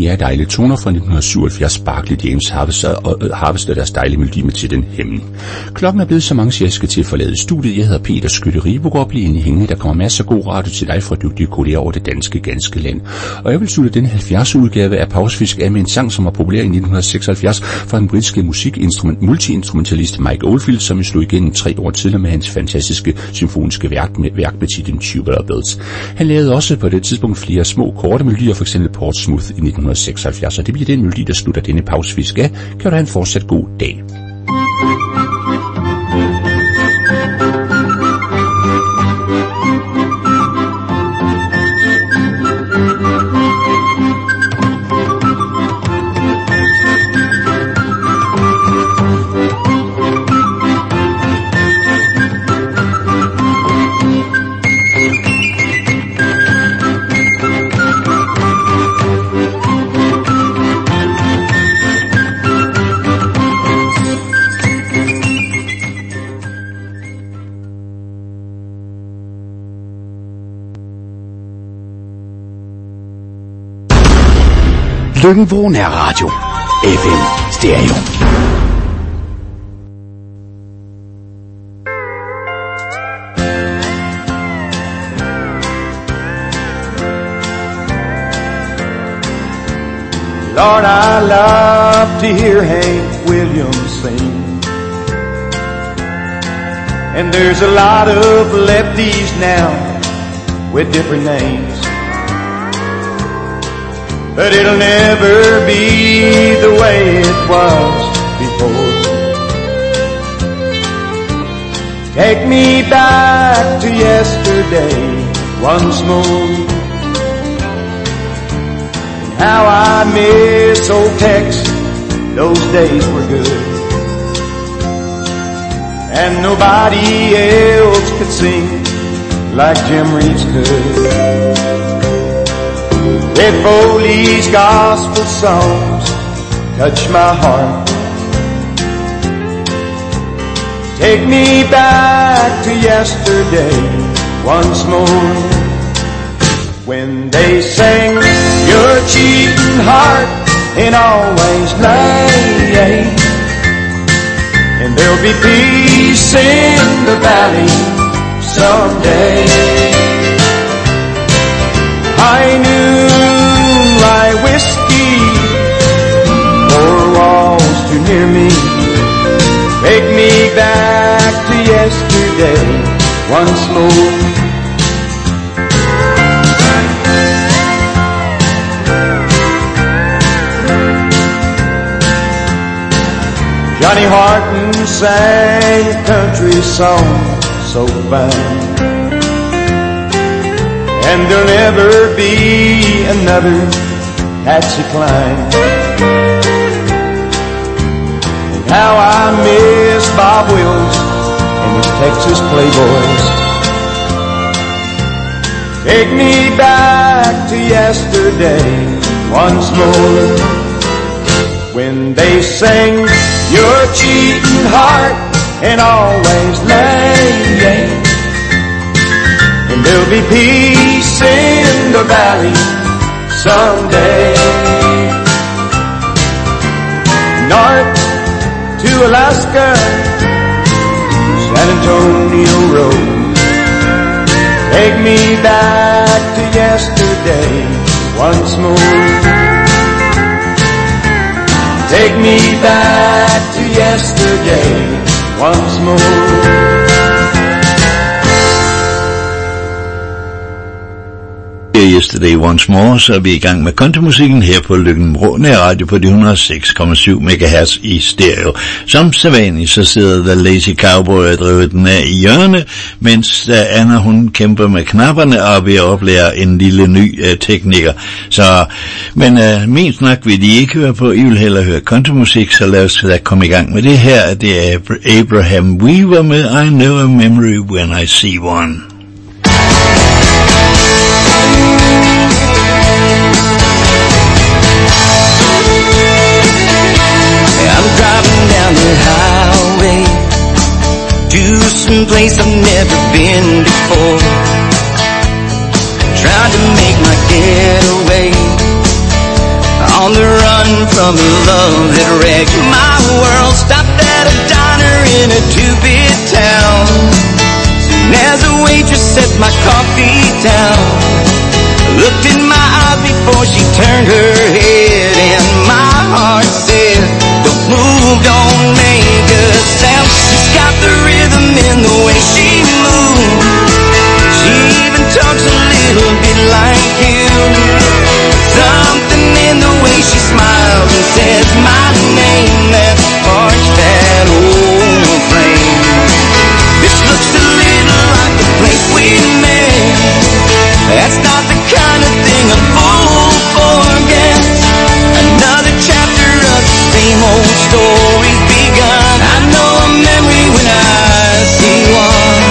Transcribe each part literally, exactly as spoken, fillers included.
Ja, dejlige toner fra nitten syvoghalvfjerds, Barclay James Harvester, deres dejlige melodi med Titlen Himlen. Klokken er blevet så mange, så jeg skal til at forlade studiet. Jeg hedder Peter Skytte Ribogård. Bliv inde i hængende. Der kommer masser af god radio til dig fra dygtige kolleger over det danske ganske land. Og jeg vil slutte den halvfjerds udgave af Pausefisk af med en sang, som var populær i nitten seksoghalvfjerds fra den britiske musikinstrument multiinstrumentalist Mike Oldfield, som vi slog igennem tre år tidligere med hans fantastiske symfoniske værk med, værk med titlen Tubular Bells. Han lavede også på det tidspunkt flere små korte melodier, for eksempel Portsmouth i nitten seksoghalvfjerds, og det bliver den melodi, der slutter denne Pausefisk af. Kan du have en fortsat god dag. Løkken-Vrå Nærradio. F M Stereo. Lord, I love to hear Hank Williams sing. And there's a lot of lefties now with different names. But it'll never be the way it was before. Take me back to yesterday once more. And how I miss old Tex, those days were good. And nobody else could sing like Jim Reeves could. Red Foley's gospel songs touch my heart. Take me back to yesterday once more, when they sang your cheating heart ain't always lying, and there'll be peace in the valley someday. High noon, rye whiskey, four walls too near me. Take me back to yesterday once more. Johnny Horton sang a country song so fine. And there'll never be another Patsy Cline. And how I miss Bob Wills and his Texas Playboys. Take me back to yesterday once more, when they sang your cheating heart ain't always lying, and there'll be peace in the valley someday. North to Alaska, San Antonio Road. Take me back to yesterday once more. Take me back to yesterday once more. Yesterday Once More, så er vi i gang med countrymusikken her på Løkken-Vrå Nærradio på de et hundrede og seks komma syv megahertz i stereo. Som sædvanligt så sidder The Lazy Cowboy og driver den af i hjørne, mens uh, Anna hun kæmper med knapperne og er ved at oplære en lille ny uh, tekniker. Så, men uh, min snak vil de ikke høre på, I vil hellere høre countrymusik, så lad os da komme i gang med det her. Det er Abraham Weaver med I Know a Memory When I See One. Down the highway to some place I've never been before, trying to make my getaway on the run from the love that wrecked my world. Stopped at a diner in a two-bit town. Soon as a waitress set my coffee down, looked in my eyes before she turned her head, and my heart said, don't move, don't make a sound. She's got the rhythm in the way she moves. She even talks a little bit like you. Something in the way she smiles and says my name that sparks that old flame. This looks a little like the place we met. That's not the kind of thing a fool forgets. Another chapter of the same old story's begun. I know a memory when I see one.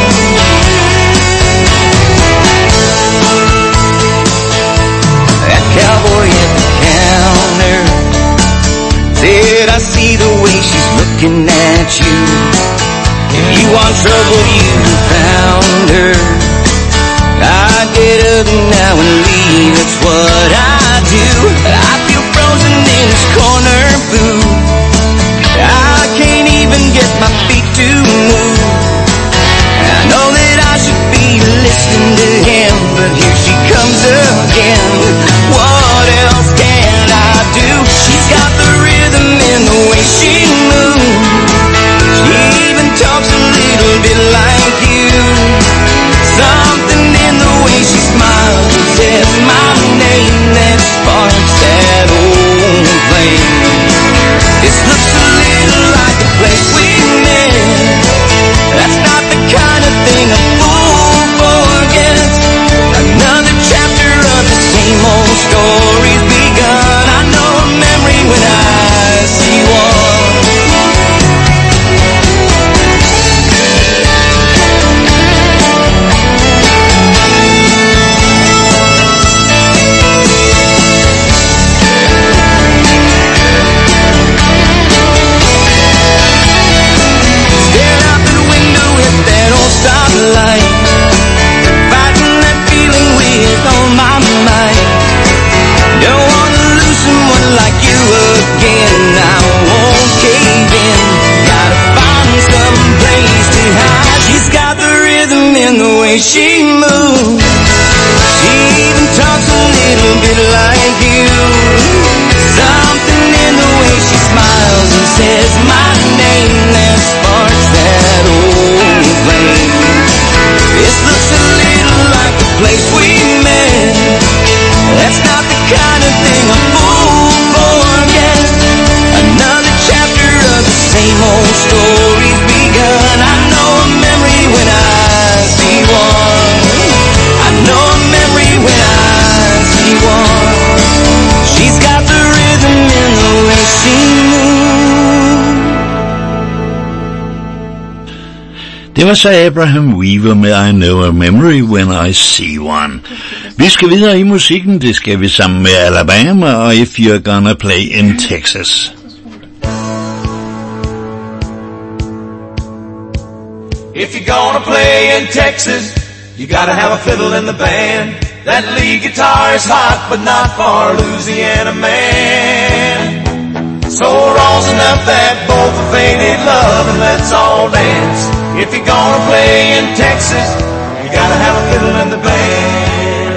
That cowboy at the counter said, I see the way she's looking at you. If you want trouble, you found her. I get up now and leave, that's what I do. I feel frozen in this corner booth. I can't even get my feet to move. I know that I should be listening to him, but here she comes again. What else can I do? She's got the rhythm in the way she moves. She even talks a little bit like you. Something in the way she smiles and says my name that sparks that old flame. This looks a little like the place we met. That's not the kind of thing a fool forgets. Another chapter of the same old story's begun. I know a memory when I see one. Stoplight, fighting that feeling with all my might. Don't wanna lose someone like you again. I won't cave in. Gotta find some place to hide. She's got the rhythm in the way she moves. She even talks a little bit like you. Something in the way she smiles and says my name that sparks that old flame. This looks a little like the place we met. That's not the kind of thing a fool forgets. Another chapter of the same old story's begun. I know a memory when I see one. I know a memory when I see one. She's got the rhythm in the way she moves. Det var så Abraham Weaver med I Know a Memory When I See One. Vi skal videre i musikken, det skal vi sammen med Alabama og If You're Gonna Play in Texas. If you're gonna play in Texas, you gotta have a fiddle in the band. That lead guitar is hot, but not for Louisiana man. So rosin up that both a faded love and let's all dance. If you're gonna play in Texas, you gotta have a fiddle in the band.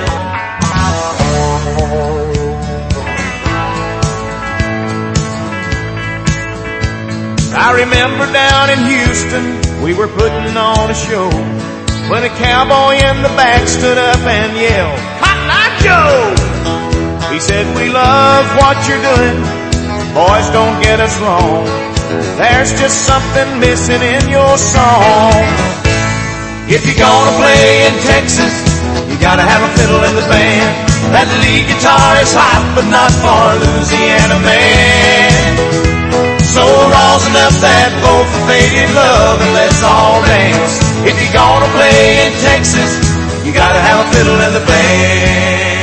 I remember down in Houston, we were putting on a show, when a cowboy in the back stood up and yelled, Cotton Eye Joe! He said, we love what you're doing, boys, don't get us wrong. There's just something missing in your song. If you're gonna play in Texas, you gotta have a fiddle in the band. That lead guitar is hot, but not for Louisiana man. So rosin up that both faded love and let's all dance. If you're gonna play in Texas, you gotta have a fiddle in the band.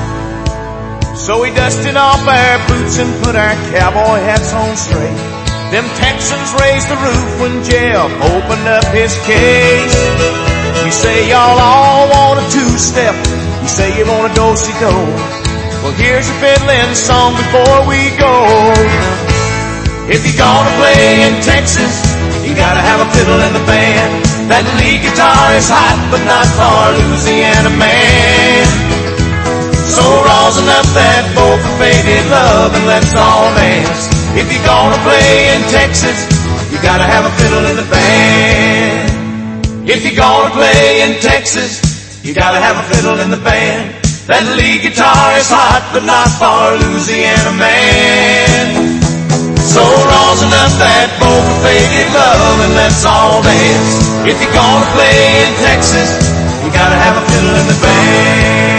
So we dusted off our boots and put our cowboy hats on straight. Them Texans raised the roof when Jeff opened up his case. You say y'all all want a two-step. You say you want a do-si-do. Well, here's a fiddling song before we go. If you're gonna play in Texas, you gotta have a fiddle in the band. That lead guitar is hot, but not for Louisiana man. So rosin up that bowl for faded love and let's all dance. If you're gonna play in Texas, you gotta have a fiddle in the band. If you're gonna play in Texas, you gotta have a fiddle in the band. That lead guitar is hot, but not for Louisiana man. So rosin up that bowl for faded love and let's all dance. If you're gonna play in Texas, you gotta have a fiddle in the band.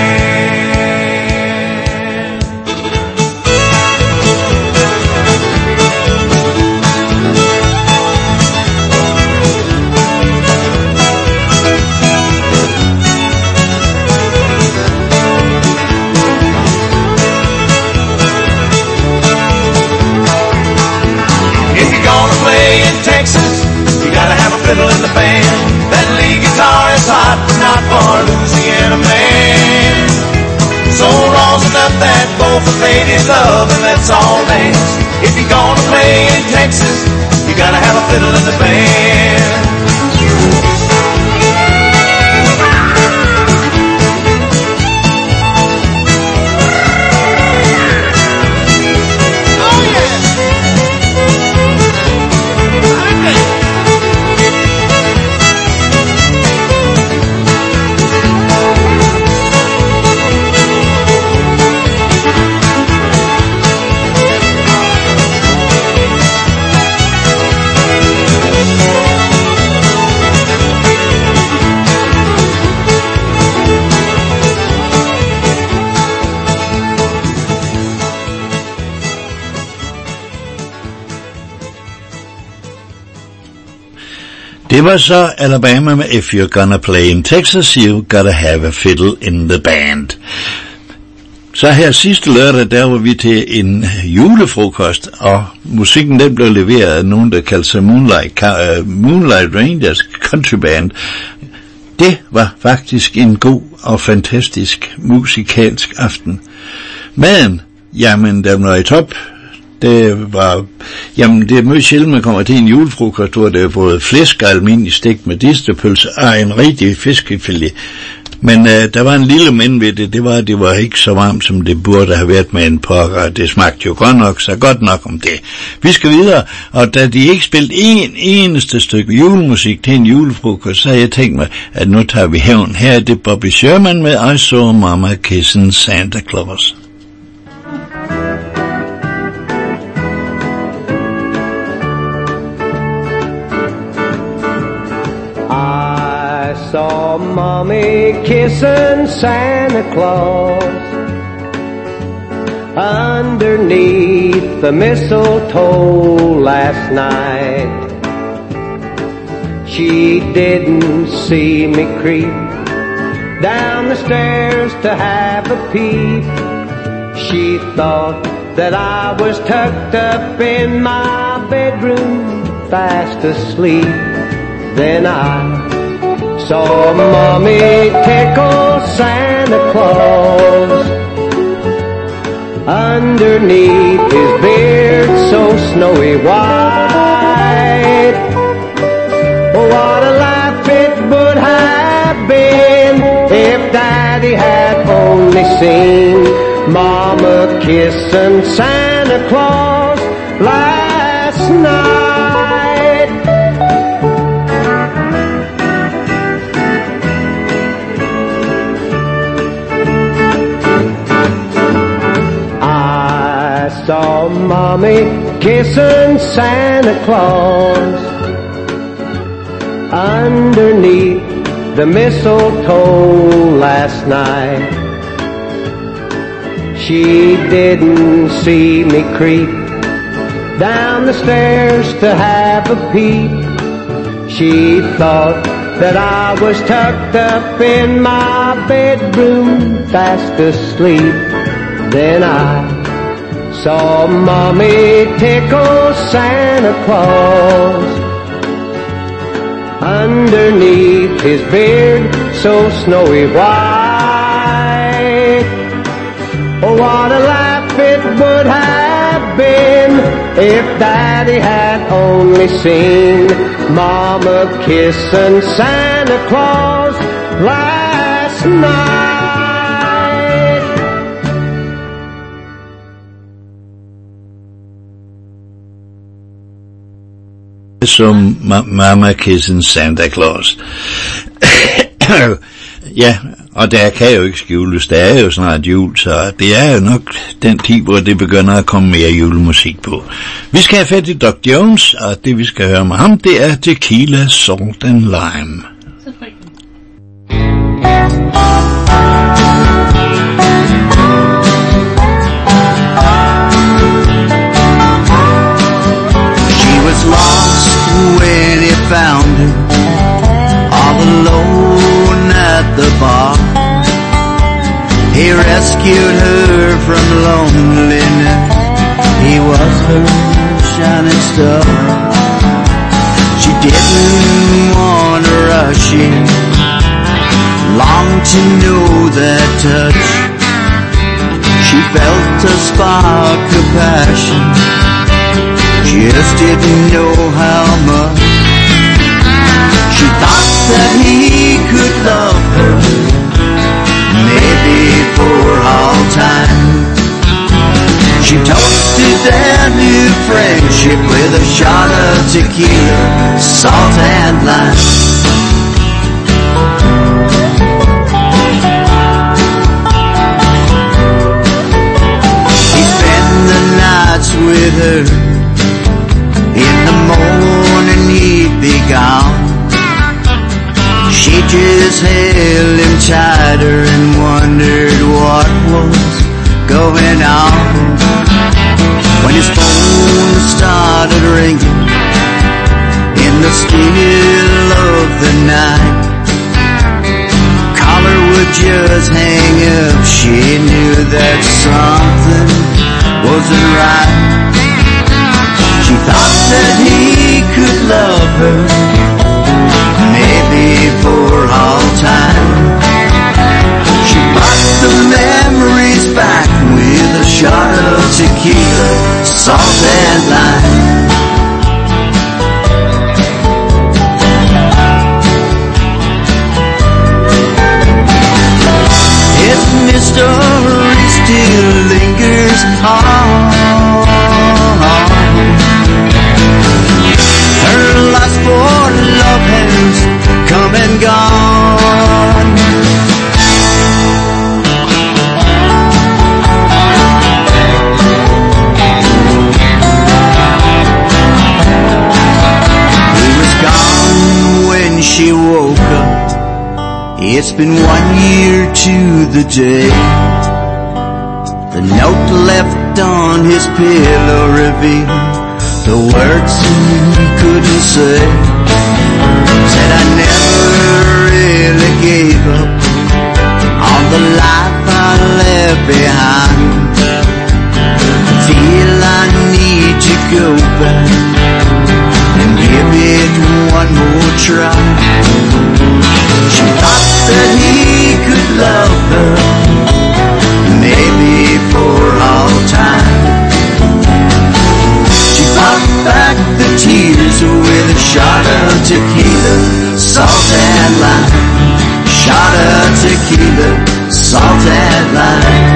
Fiddle in the band. That lead guitar is hot, but not for Louisiana man. So rosin up that bowl for faded love and let's all dance. If you're gonna play in Texas, you gotta have a fiddle in the band. Det var så Alabama med If You're Gonna Play in Texas, You Gotta Have a Fiddle in the Band. Så her sidste lørdag, der var vi til en julefrokost, og musikken den blev leveret af nogen, der kaldte sig Moonlight, uh, Moonlight Rangers Country Band. Det var faktisk en god og fantastisk musikalsk aften. Maden, jamen den var i top. Det var, jamen det er meget sjældent, man kommer til en julefrokost, hvor det er både flæsk og almindelig stegt med distepølse og en rigtig fiskefilet. Men øh, der var en lille men ved det, det var, det var ikke så varmt, som det burde have været med en pokker. Det smagte jo godt nok, så godt nok om det. Vi skal videre, og da de ikke spillede en eneste stykke julemusik til en julefrokost, så havde jeg tænkt mig, at nu tager vi hævn. Her er det Bobby Sherman med I Saw Mama Kissing Santa Claus. Saw Mommy kissing Santa Claus underneath the mistletoe last night. She didn't see me creep down the stairs to have a peep. She thought that I was tucked up in my bedroom fast asleep. Then I saw Mommy tickle Santa Claus underneath his beard so snowy white. Oh, what a laugh it would have been if Daddy had only seen Mama kissing Santa Claus last night. Saw Mommy kissing Santa Claus underneath the mistletoe last night. She didn't see me creep down the stairs to have a peep. She thought that I was tucked up in my bedroom fast asleep. Then I saw Mommy tickle Santa Claus. Underneath his beard so snowy white, oh, what a laugh it would have been if Daddy had only seen Mama kissing Santa Claus last night. Som ma- Mama kissing Santa Claus. Ja, og der kan jo ikke skjules, der er jo snart jul, så det er jo nok den tid, hvor det begynder at komme mere julemusik på. Vi skal have fat i Doc Jones, og det vi skal høre med ham, det er Tequila, Salt and Lime. She was lost when he found her, all alone at the bar. He rescued her from loneliness, he was her shining star. She didn't want to rush in, longed to know that touch. She felt a spark of passion, just didn't know how much. She thought that he could love her, maybe for all time. She toasted their new friendship with a shot of tequila, salt and lime. He spent the nights with her, in the morning he'd be gone. She just held him tighter and wondered what was going on. When his phone started ringing in the still of the night, caller would just hang up. She knew that something wasn't right. She thought that he could love her, maybe for all time. She brought the memories back with a shot of tequila, salt and lime. His mystery still lingers on. Her lust for love has come and gone. He was gone when she woke up. It's been one year to the day. The note left on his pillow revealed the words he couldn't say. Said I never really gave up on the life I left behind. Feel I need to go back and give it one more try. She thought that he could love her, maybe for all time. She brought back the tears with a shot of tequila, salt and lime. Shot of tequila, salt and lime.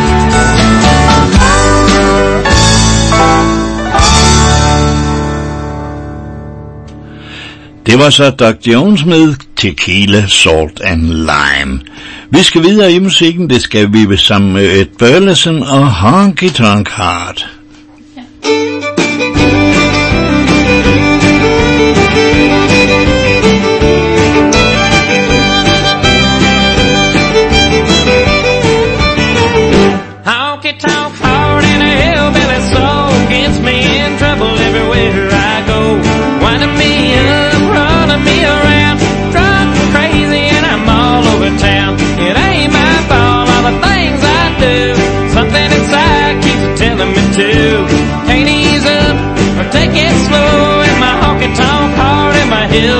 Det var så Doc Jones med Tequila, Salt and Lime. Vi skal videre i musikken, det skal vi sammen med Ed Burleson og Honky Tonk Heart. Honky Tonk Heart and a hillbilly soul gets me in trouble everywhere I go. Winding me up, running me around, drunk and crazy and I'm all over town. It ain't my fault, all the things I do, something inside keeps telling me to.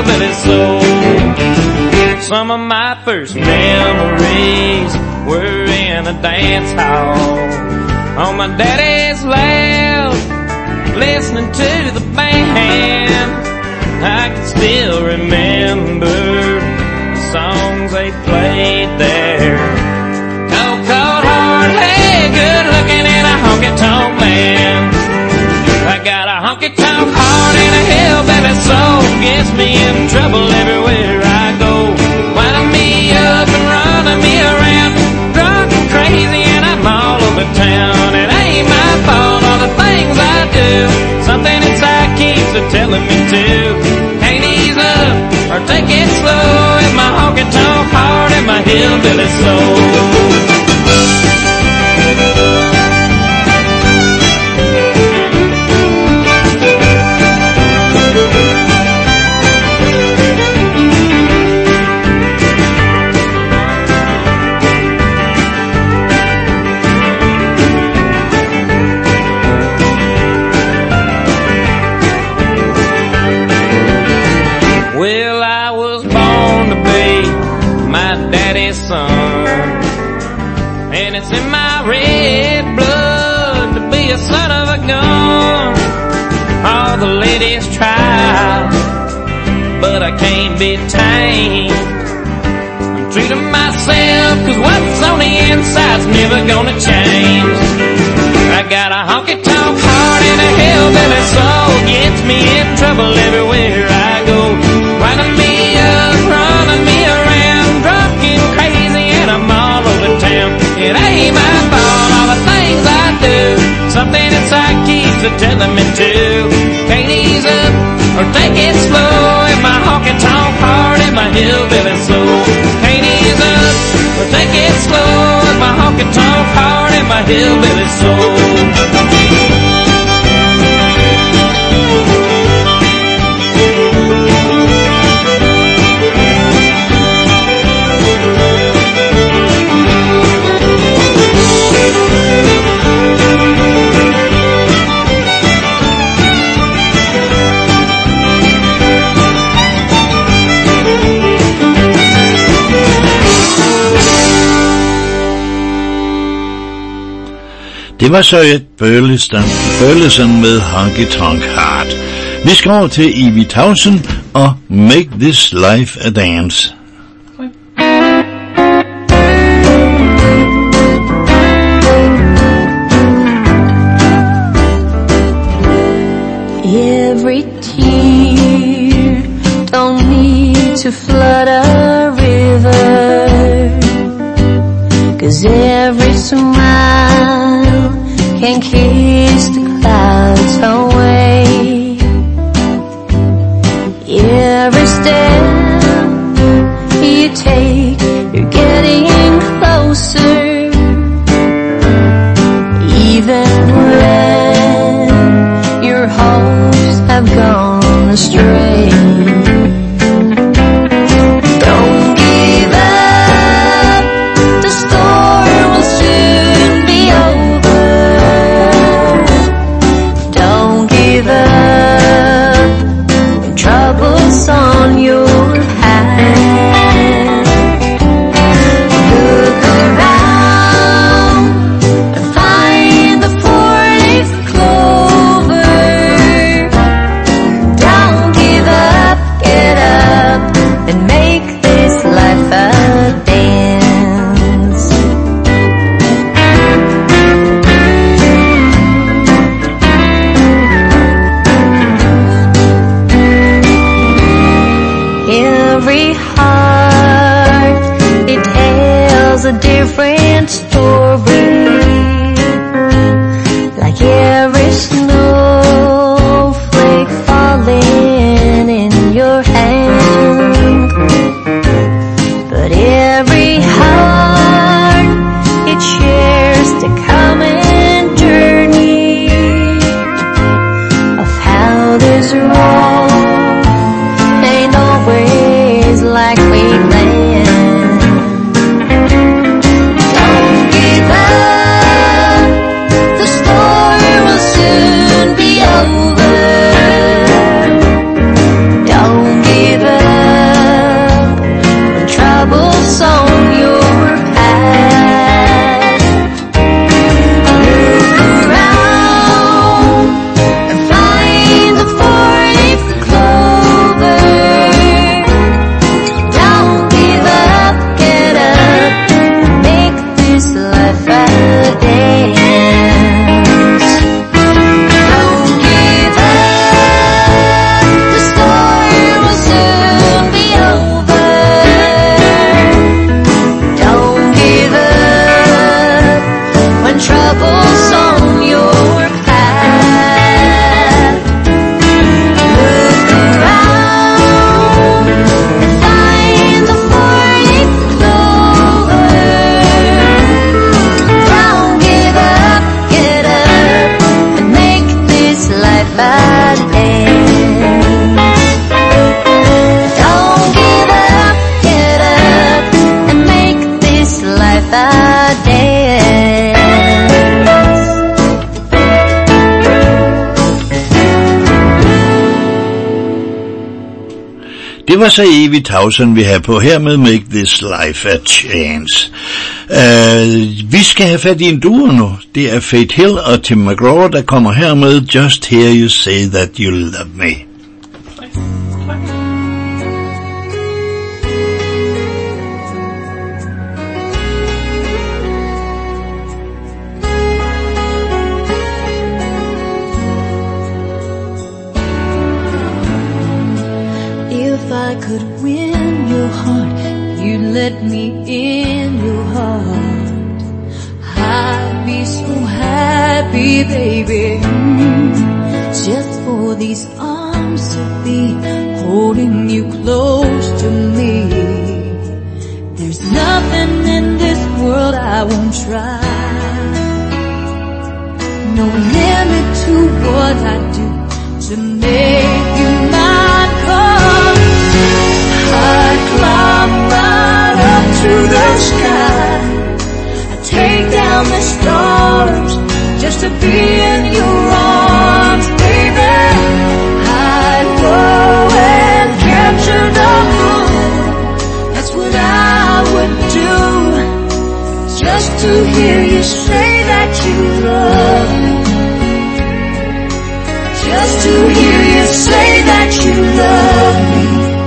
hillbilly soul. Some of my first memories were in a dance hall on my daddy's lap, listening to the band. I can still remember the songs they played there. Cold, cold, hard, hey, good looking and a honky-tonk man. I got a honky-tonk heart and a hillbilly soul, gets me in trouble everywhere I go. Winding me up and running me around, drunk and crazy and I'm all over town. It ain't my fault, all the things I do, something inside keeps it telling me to. Can't ease up or take it slow in my honky-tonk heart and my hillbilly soul. Well, I was born to be my daddy's son, and it's in my red blood to be a son of a gun. All the ladies try, but I can't be tamed. I'm true to myself, cause what's on the inside's never gonna change. I got a honky-tonk heart and a hillbilly soul, gets me in trouble everywhere I go. Winding me up, running me around, drunk and crazy and I'm all over town. It ain't my fault, all the things I do, something inside keeps it telling me to. Can't ease up or take it slow in my honky-tonk heart and my hillbilly soul. Can't ease up or take it slow in my honky-tonk heart and my hillbilly soul. Det var så et Burleson, Burleson med Honky Tonk Heart. Vi skal over til Evie Townsend og Make This Life a Dance. Every tear don't need to flood a river, 'cause every smile can kiss the clouds away. Every step you take, you're getting closer, even when your hopes have gone astray. Don't give up, the storm will soon be over. Don't give up when trouble's on your path. Look around and find the four-leaf clover. Don't give up, get up and make this life a dance. Every heart, it tells a different story, like every snowflake falling in your hand. But every heart, it shares the common journey of how this road ain't always like we planned. Don't give Det var så evigt Towson, vi har på her med Make This Life a Chance. Uh, vi skal have fat i en duo nu. Det er Faith Hill og Tim McGraw, der kommer her med Just Hear You Say That You Love Me. I could win your heart, you'd let me in your heart. I'd be so happy, baby, just for these arms to be holding you close to me. There's nothing in this world I won't try. No limit to what I do to make you mine. Come, I'd climb right up to the sky. I'd take down the stars just to be in your arms, baby. I'd go and capture the moon. That's what I would do, just to hear you say that you love me. Just to hear you say that you love me.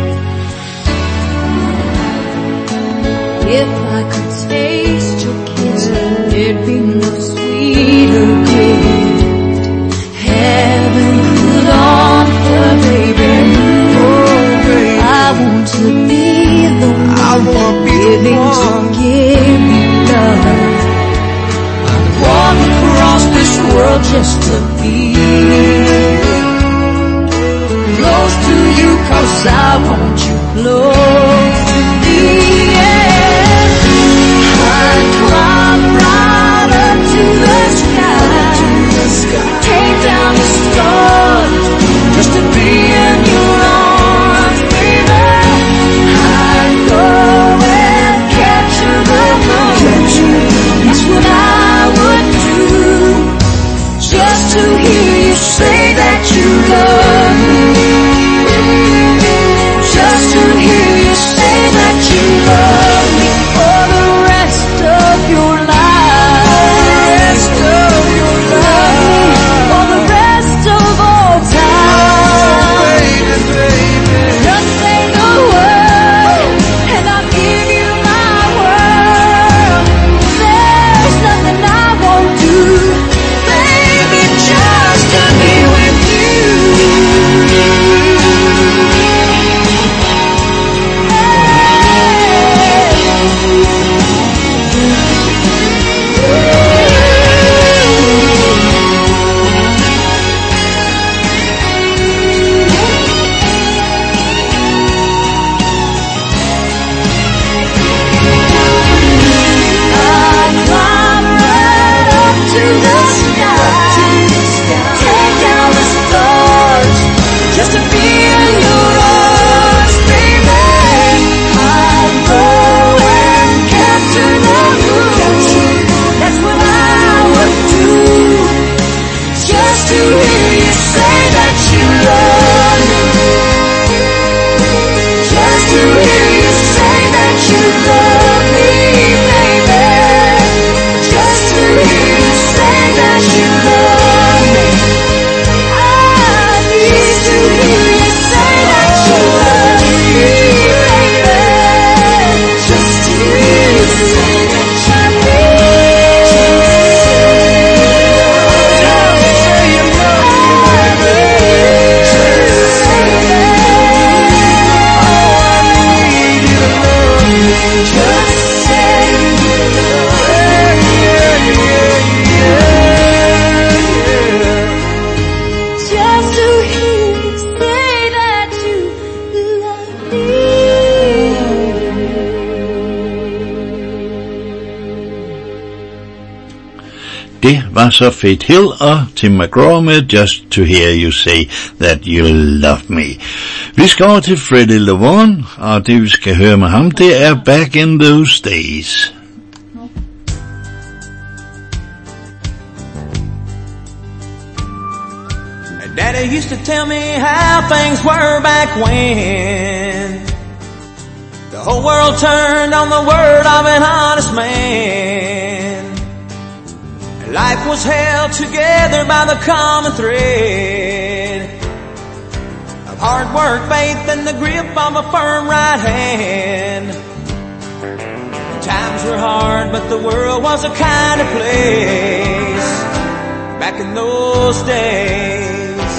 If I could taste your kiss, there'd be no sweeter gift heaven could offer, baby. Oh, baby, I want to be the one, I want to be living to give you love. I'd walk across this world just to be close to you, 'cause I want you close to me, yeah. I'd climb right up to the sky, take down the stars just to be in your arms, baby. I'd go and capture the moon. That's what I would do, just to hear you say that you love me. Just to hear you say that you love me for the rest of your life. For the rest of your life. For the rest of all time. Baby, baby. Just say the word and I'll give you my world. There's nothing I won't do, baby, just to be with you. Det var så Faith Hill og Tim McGraw med Just to Hear You Say That You Love Me. Vi skal over til Freddie LeVon, og det vi skal høre med ham, det er Back in Those Days. And Daddy used to tell me how things were back when the whole world turned on the word of an honest man. Life was held together by the common thread of hard work, faith, and the grip of a firm right hand. Times were hard, but the world was a kinder place back in those days.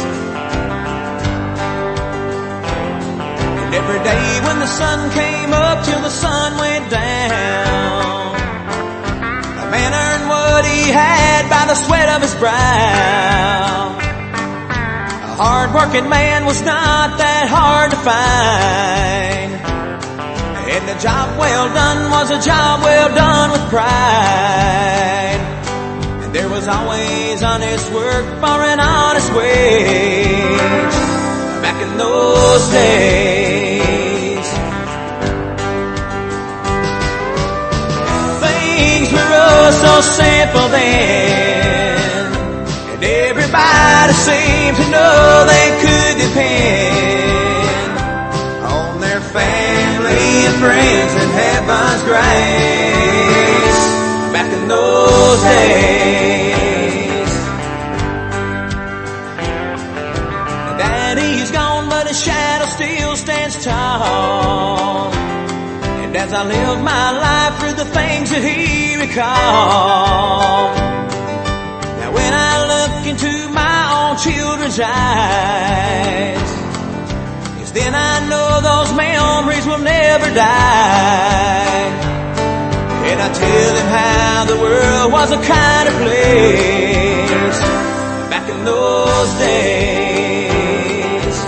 And every day when the sun came up till the sun went down, a man earned what he had by the sweat of his brow. A hard-working man was not that hard to find, and a job well done was a job well done with pride. And there was always honest work for an honest wage back in those days. Things were oh so simple then, and everybody seemed to know they could depend on their family and friends and heaven's grace back in those days. Daddy is gone, but his shadow still stands tall, and as I live my life through the things that he recalled, now when I look into my own children's eyes, then I know those memories will never die. And I tell them how the world was a kinder place back in those days.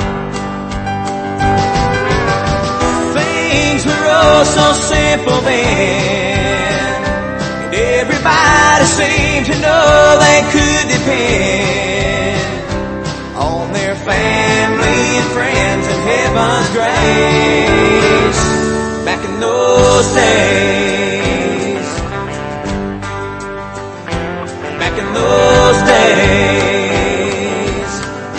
Things were oh so simple then, and everybody seemed to know they could depend on their family and friends and heaven's grace back in those days, back in those days.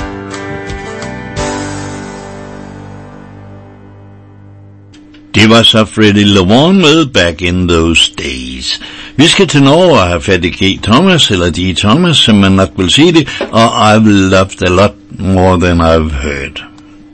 Det var så Freddie LaVaughn med Back in Those Days. Vi skal til Norge og have fat i G. Thomas, eller D. Thomas, som man nok vil sige det, og I've loved a lot more than I've heard.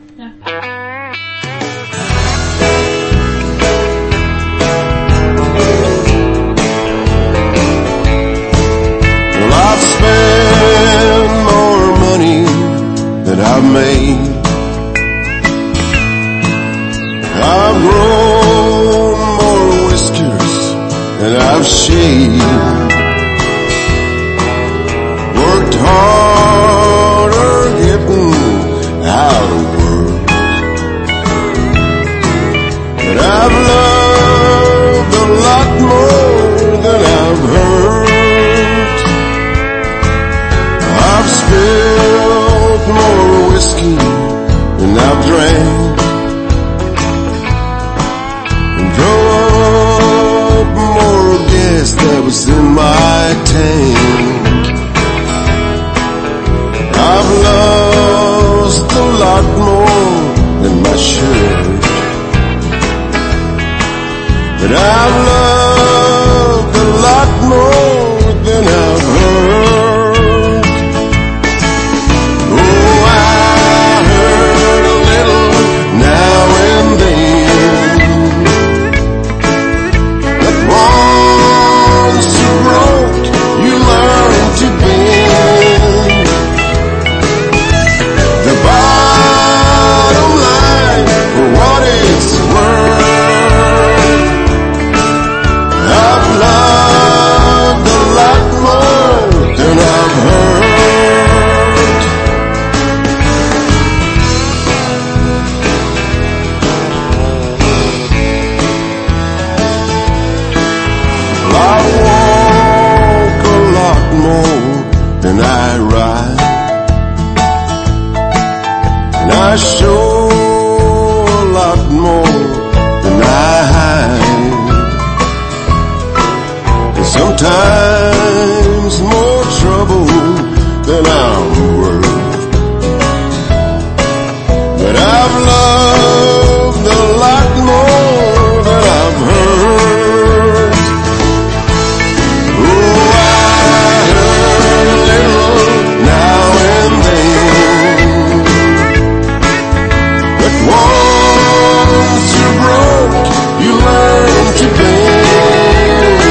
Well, I've spent more money than I've made. I've grown more whiskers than I've shaved. Worked harder getting out of work, but I've loved a lot more than I've hurt. I've spilled more whiskey than I've drank, that was in my tank. I've lost a lot more than my shirt, but I've loved a lot more than I've heard. Oh, I heard a little now and then, but once you wrote, you learn to bend. The bottom line, for what it's worth, I've loved a lot more than I've heard. I walk a lot more than I ride, and I show a lot more than I hide, and sometimes more trouble than I'm worth. I've loved a lot more than I've hurt. Oh, I hurt a little now and then, but once you're broke, you learn to bend.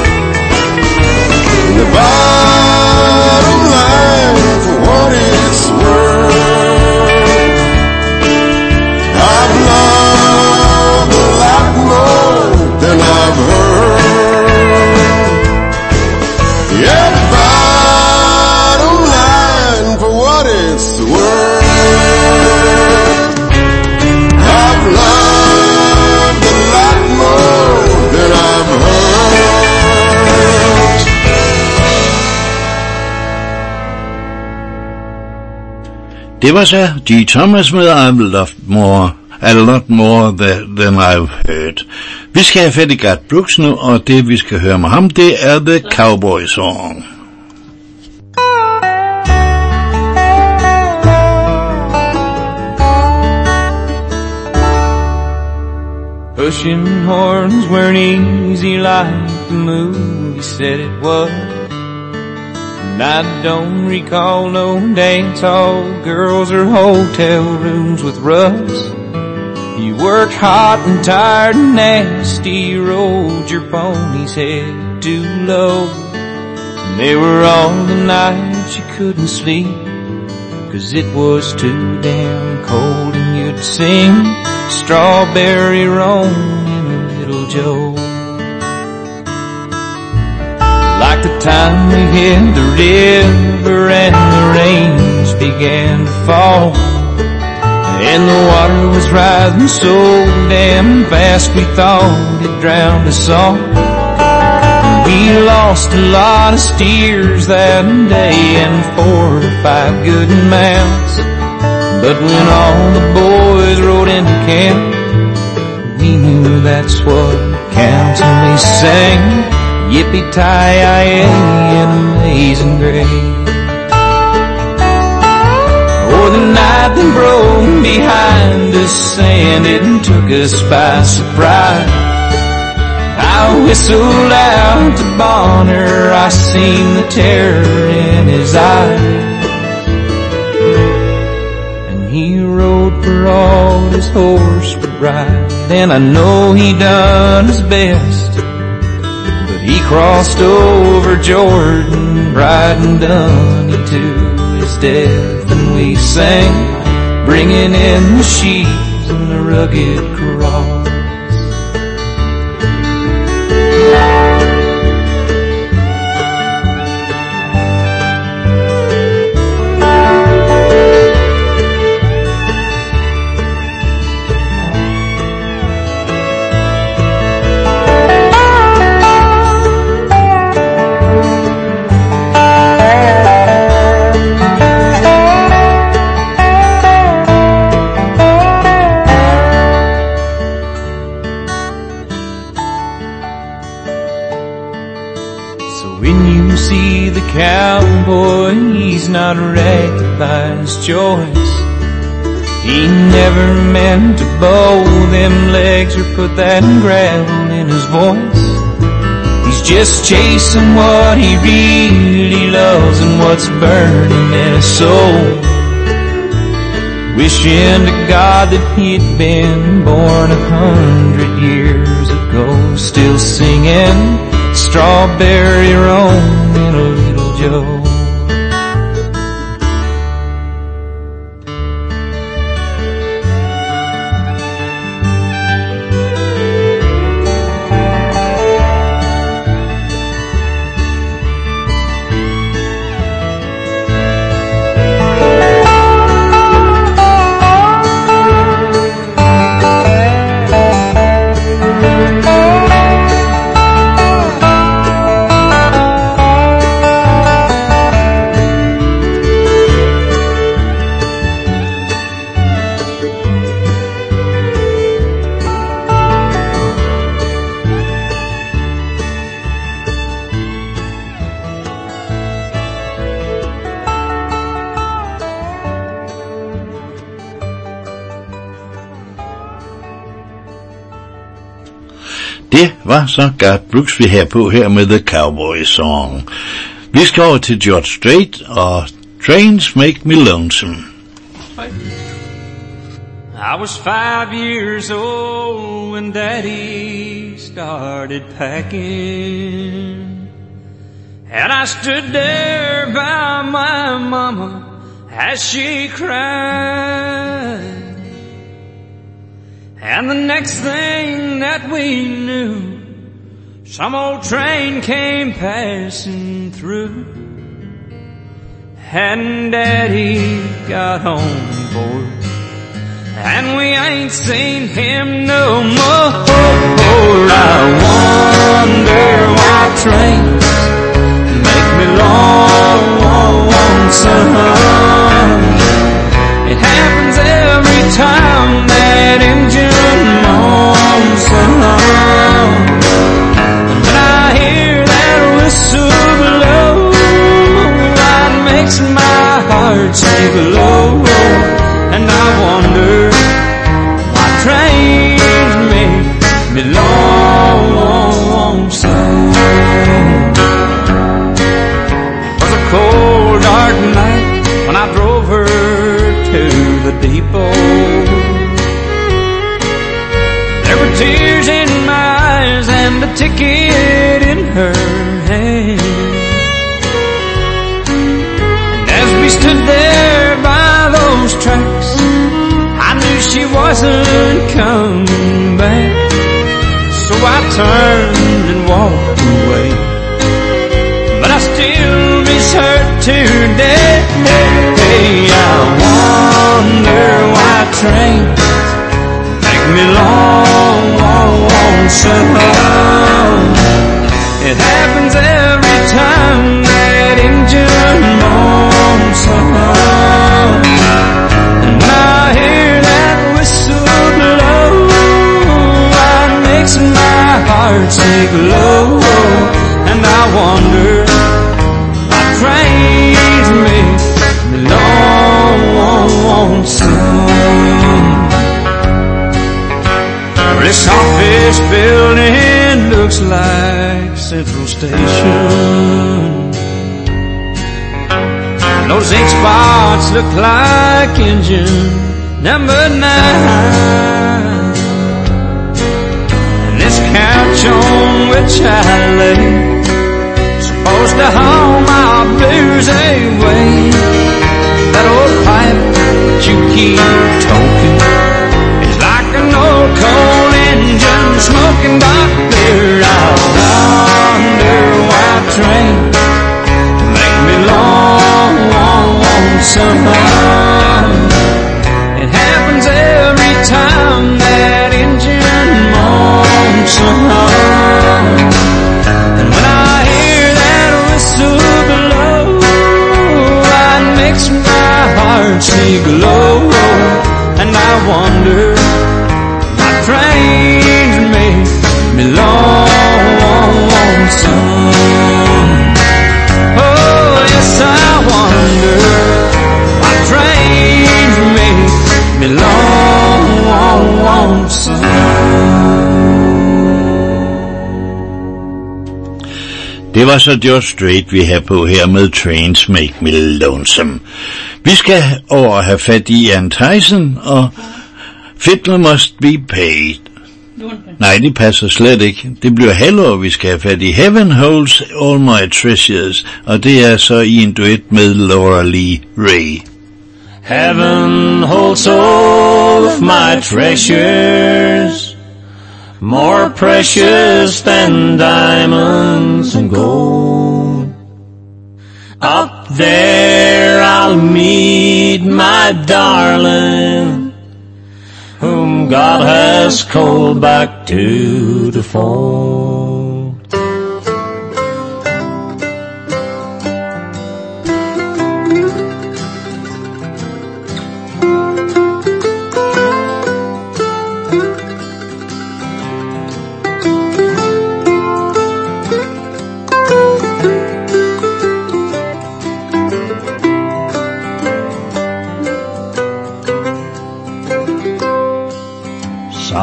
And the bottom line, for what it's worth, I've loved a lot more than I've heard. Yeah, bottom line, for what it's worth, I've loved a lot more than I've heard. Det var så G. Thomas med I've loved more, a lot more than I've heard. Vi skal have fat i Garth Brooks nu, og det vi skal høre med ham, det er The Cowboy Song. Pushing horns weren't easy like the movie said it was. And I don't recall no dance hall girls or hotel rooms with Russ. You worked hot and tired and nasty, rode your pony's head too low. And they were all the nights you couldn't sleep, 'cause it was too damn cold, and you'd sing Strawberry Roan in a Little Joe. Like the time we hit the river and the rains began to fall, and the water was rising so damn fast we thought it drowned us all. We lost a lot of steers that day and four or five good mounts. But when all the boys rode into camp, we knew that's what counts, and we sang Yippee-Ki-Yay and Amazing Grace. Oh, the night that broke behind us and it took us by surprise. I whistled out to Bonner, I seen the terror in his eyes. He rode for all his horse would ride, and I know he done his best. But he crossed over Jordan, riding Dunny to his death. And we sang, bringing in the sheaves and the rugged cross. Cowboy, he's not wrecked by his choice. He never meant to bow them legs or put that growl in his voice. He's just chasing what he really loves and what's burning in his soul. Wishing to God that he'd been born a hundred years ago, still singing Strawberry Roan in a Little Joe. var så Garth Brooks, vi her på her med The Cowboy Song. Vi skal over til George Strait og Trains Make Me Lonesome. I was five years old when Daddy started packing, and I stood there by my mama as she cried. And the next thing that we knew, some old train came passing through, and Daddy got on board, and we ain't seen him no more. I wonder why trains make me lonesome. It happens every time that engine moans. And when I hear that whistle blow, it makes my heart sink low. And I wonder why trains make me lonesome. It was a cold, dark night when I drove her to the depot. There were tears in my eyes and a ticket in her hand. And as we stood there by those tracks, I knew she wasn't coming back. So I turned and walked away, but I still miss her today. I wonder why trains make me lonesome. It happens every time that engine moans. And when I hear that whistle blow, it makes my heart sink low. And I wonder why trains make me lonesome. This office building looks like Central Station. Those ink spots look like engine number nine. And this couch on which I lay, supposed to haul my blues away. That old pipe that you keep toking is like an old coal engine smoking, doctor. I wonder why trains make me lonesome. It happens every time that engine moans. And when I hear that whistle blow, it makes my heart sink low. And I wonder why trains make me lonesome. Oh, yes, I wonder why trains make me lonesome. Det var så George Strait, vi har på her med Trains Make Me Lonesome. Vi skal over have fat i Ann Tyson og Fiddler Must Be Paid. Nej, det passer slet ikke. Det bliver Hello, vi skal have fat i. Heaven Holds All My Treasures, og det er så i en duet med Laura Lee Ray. Heaven holds all of my treasures, more precious than diamonds and gold. Up there I'll meet my darling, whom God has called back to the fold.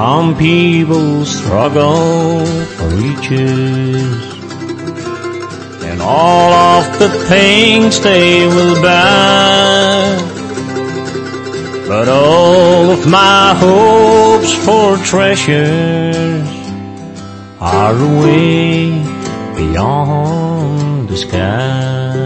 Some people struggle for riches and all of the things they will buy, but all of my hopes for treasures are away beyond the sky.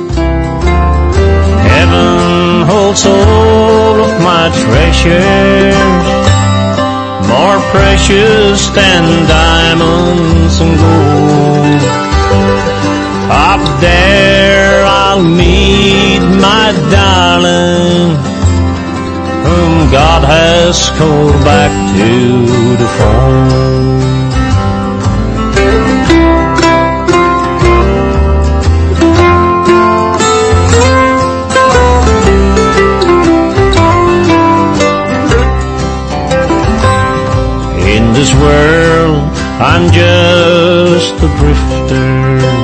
Heaven holds all of my treasures, more precious than diamonds and gold. Up there I'll meet my darling, whom God has called back to the fold. In this world I'm just a drifter,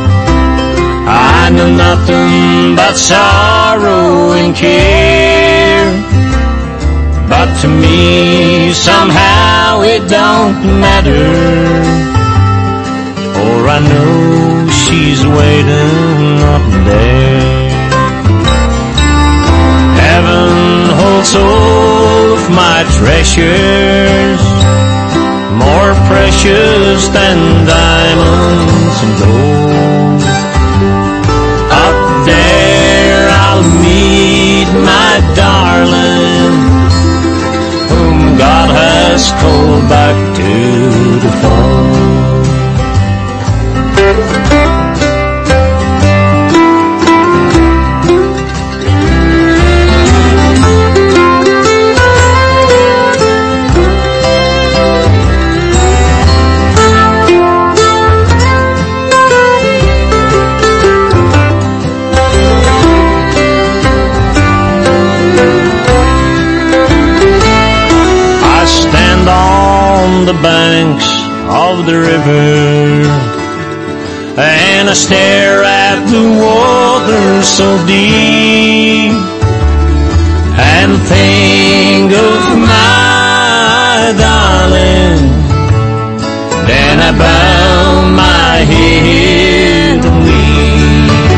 I know nothing but sorrow and care, but to me somehow it don't matter, for I know she's waiting up there. Heaven holds all of my treasures, more precious than diamonds and gold. Up there I'll meet my darling, whom God has called back to the fold. The banks of the river, and I stare at the water so deep, and think of my darling. Then I bow my head and weep.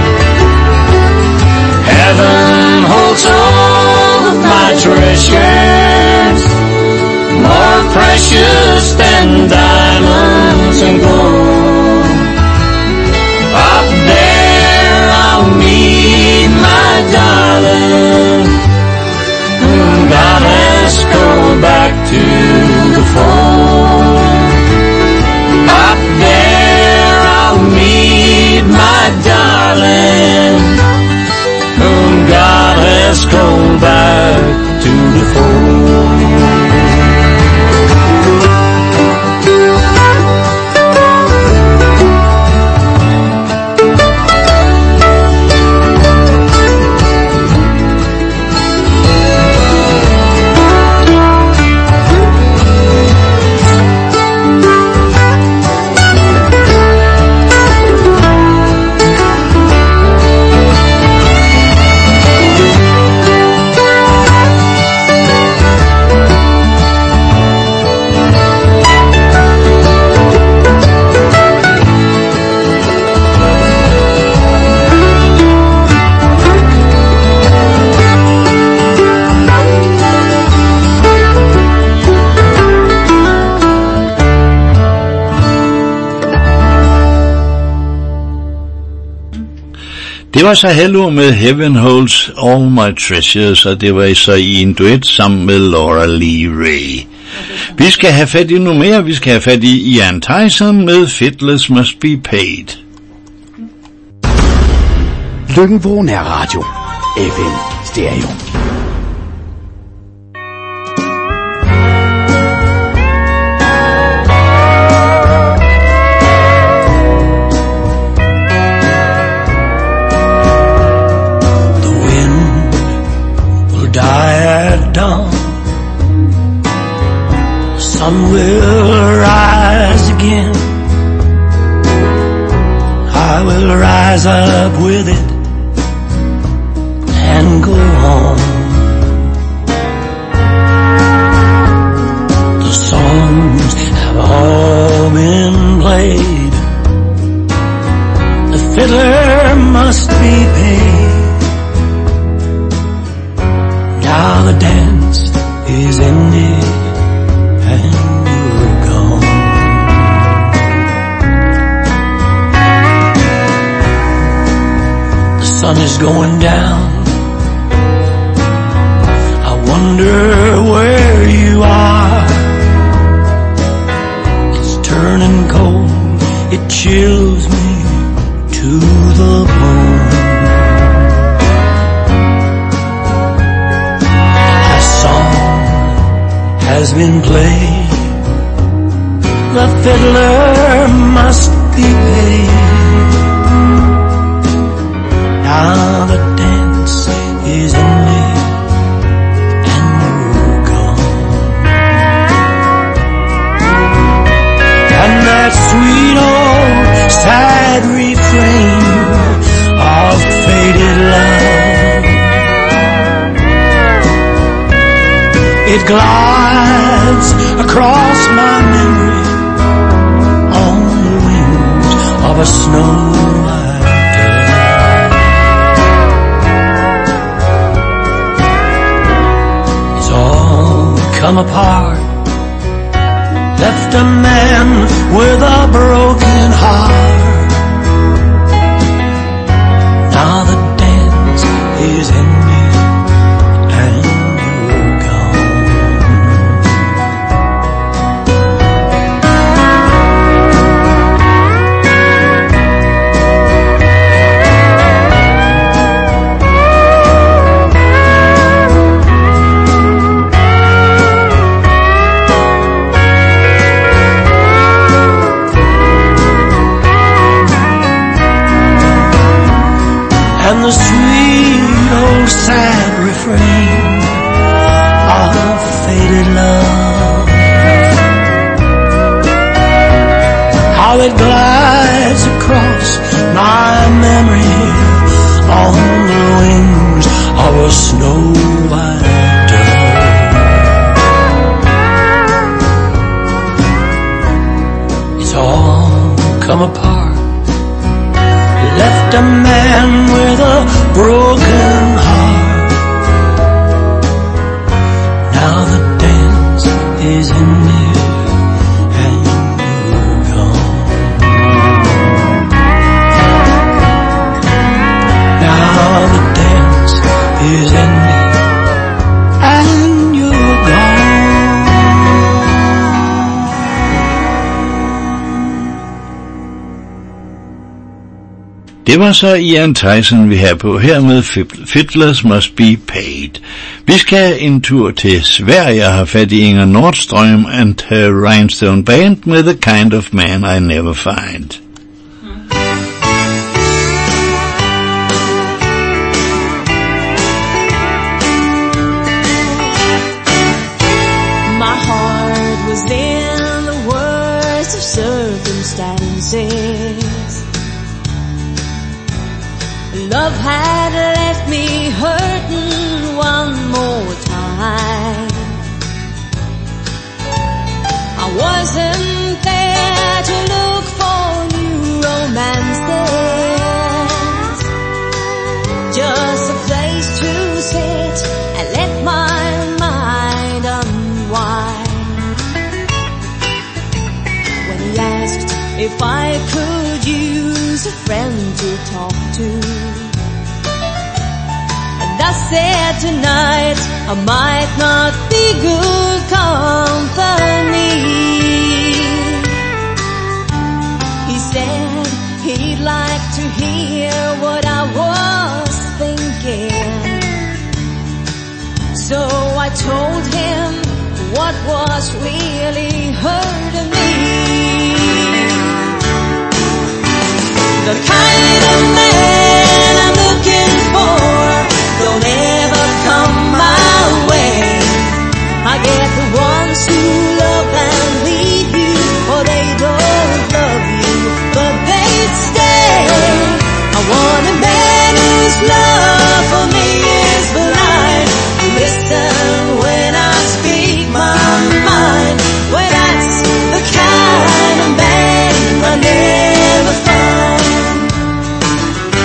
Heaven holds all of my treasures, more precious than diamonds and gold. Up there I'll meet my darling, whom God has called back to the fold. Up there I'll meet my darling, whom God has called back to the fold. Det var så Hello med Heaven Holds All My Treasures, og det var så i en duet sammen med Laura Lee Ray. Vi skal have fat i noget mere. Vi skal have fat i Ian Tyson med Fiddlers Must Be Paid. Lykken på Nær Radio. F M Stereo. Sun will rise again. I will rise up with it and go on. The song going down. I wonder where you are. It's turning cold, it chills me to the bone. A song has been played, the fiddler must be paid. Now the dance is ended and you're gone. And that sweet old sad refrain of faded love, it glides across my memory on the wings of a snow white dove. It's all come apart, left a man with a broken heart. Now the dance is ended and you're gone. And the sweet old sad refrain of faded love, how it glides across my memory on the wings of a snow white dove. It's all come apart, left a man with a broken heart. Now the dance is ended and you're gone. Now the dance is ended and you're gone. Det var så Ian Tyson, vi har på her med Fiddlers Must Be Paid. Vi skal en tur til Sverige og have fat i Inger Nordström and her Rhinestone Band med The Kind of Man I Never Find. My heart was in the worst of circumstances. Love had left me hurting one more time. I wasn't there to look for new romances, just a place to sit and let my mind unwind. When he asked if I could use a friend to talk to, I said tonight I might not be good company. He said he'd like to hear what I was thinking. So I told him what was really hurting me. The kind of man I'm looking for don't ever come my way. I get the ones who love and leave you, or they don't love you, but they stay. I want a man whose love for me is blind. Listen when I speak my mind. Well, that's the kind of man I never find.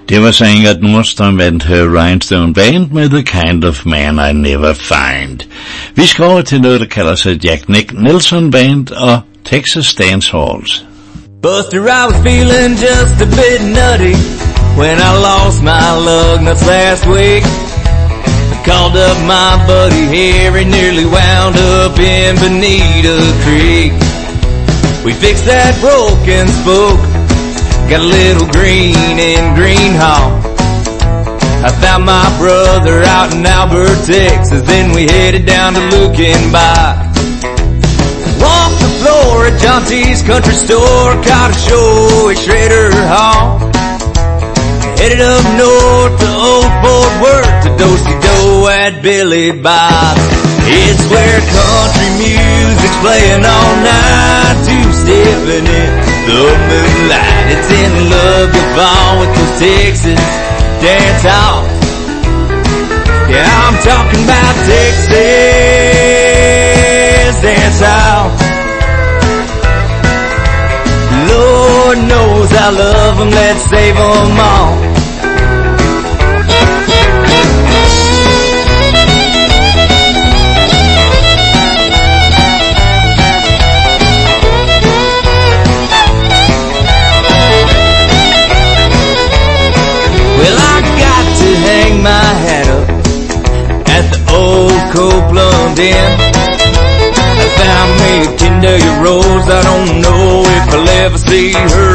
Det var så Ingrid Nordstrøm vandt her Rhinestone Band med The Kind of Man I Never Find. Vi skal over til noget, der kalder sig Jack Nick Nelson Band og Texas Dance Halls. Buster, I was feeling just a bit nutty when I lost my lug nuts last week. I called up my buddy Harry, nearly wound up in Bonita Creek. We fixed that broken spoke, got a little green in Greenhaw. I found my brother out in Albert, Texas, then we headed down to Luckenbach. Walked the floor at John T's country store, caught a show at Schrader Hall. Headed up north to Old Fort Worth to Do-Si-Do at Billy Bob's. It's where country music's playing all night, two-stepping in the moonlight. It's in Luckenbach with those Texas dance halls. Yeah, I'm talking about Texas dance hall. Lord knows I love them, let's save them all. Well, I got to hang my hat up at the old Copeland Inn. I found me a ten-day rose, I don't know if I'll ever see her